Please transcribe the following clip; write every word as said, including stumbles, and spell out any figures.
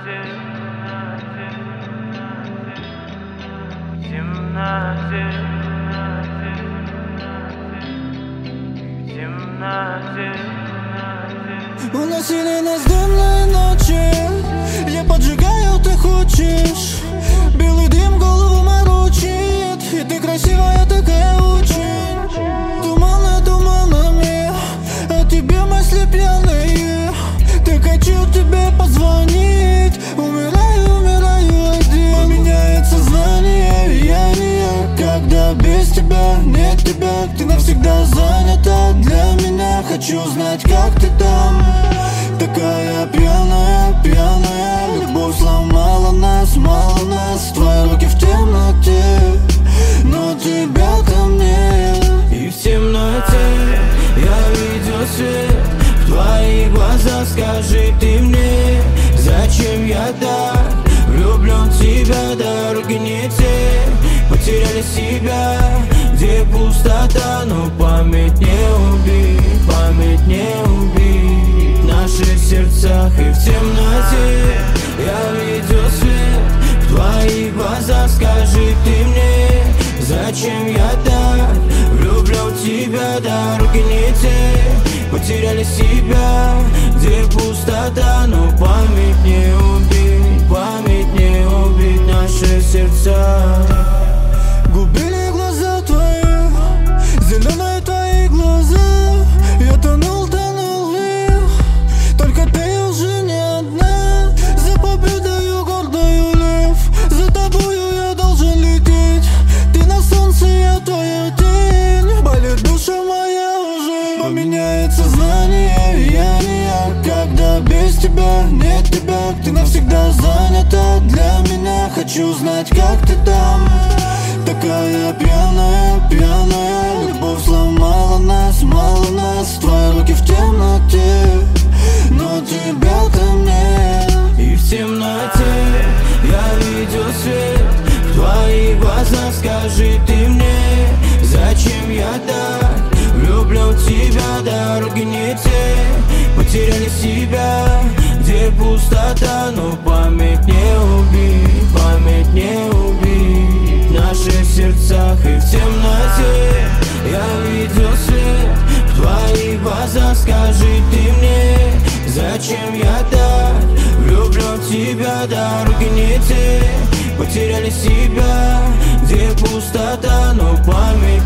Уносили нас дымные ночи, я поджигаю, ты хочешь. Белый дым голову морочит, и ты красивая такая очень. Туманы туманами, о тебе мысли пьяные. Так хочу тебе позвонить, умираю, умираю один. Меняет сознание, я не я, когда без тебя нет тебя. Ты навсегда занята для меня, хочу знать, как ты там. Такая пьяная, пьяная, любовь сломала нас, мало нас. Твои руки в темноте, но тебя-то мне. И в темноте я видел свет в твоих глазах. Скажи ты мне, зачем я так влюблен в тебя? Дороги не те, потеряли себя, где пустота. Но память не убить, память не убить. В наших сердцах и в темноте я видел свет в твоих глазах. Скажи ты мне, зачем я так влюблен в тебя? Дороги не те, потеряли себя, где пустота. Но память не убить, память не убить. Наши сердца губили глаза твои, зеленые твои глаза. Я тонул, тонул в них, только ты уже не одна. За победою гордою лев, за тобою я должен лететь. Ты на солнце, я твоя тень, болит душа моя уже. Поменяет сознание, я не я, когда без тебя нет тебя. Ты навсегда занята для меня, хочу знать, как ты там. Такая пьяная, пьяная, любовь сломала нас, мало нас. Твои руки в темноте, но тебя-то мне. И в темноте я видел свет в твоих глазах. Скажи ты мне, зачем я так влюблен в тебя? Дороги не те, потеряли себя, где пустота. Но память не убить, память не убить. В наших сердцах и в темноте я видел свет в твоих глазах. Скажи ты мне, зачем я так влюблен в тебя? Дороги не те, потеряли себя, где пустота. Но память